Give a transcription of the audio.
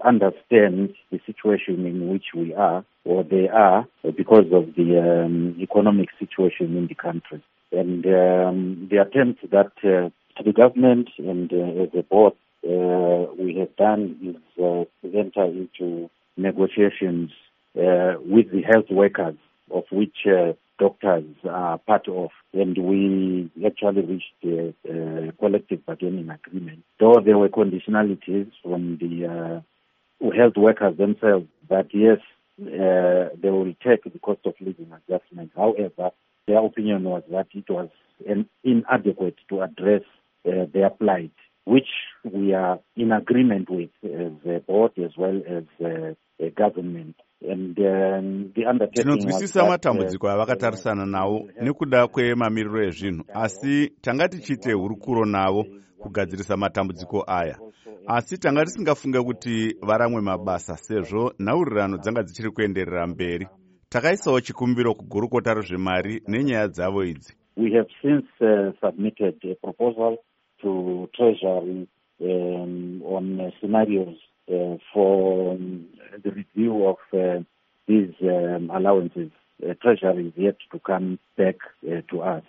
understand the situation in which we are, or they are, because of the economic situation in the country. And the attempt that the government and as a board we have done is to enter into negotiations with the health workers, of which doctors are part of, and we actually reached a collective bargaining agreement. Though there were conditionalities from the health workers themselves that yes, they will take the cost of living adjustment. However, their opinion was that it was inadequate to address their plight, which we are in agreement with as a board as well as a government. And the undertaking tinonzwisisa matambudziko avakatarisana nawo nekuda kwemamiriro ezvinhu, asi tanga tichite hurukuro navo kugadzirisa matambudziko aya, asi tanga tisingafunge kuti varamwe mabasa sezvo nhaurirano dzanga dzichiri kuenderera mberi. Takaisawo chikumbiro kugurukota rezvemari nenyaya dzavo idzi. We have since submitted a proposal to Treasury on scenarios for the review of these allowances. Treasury is yet to come back to us.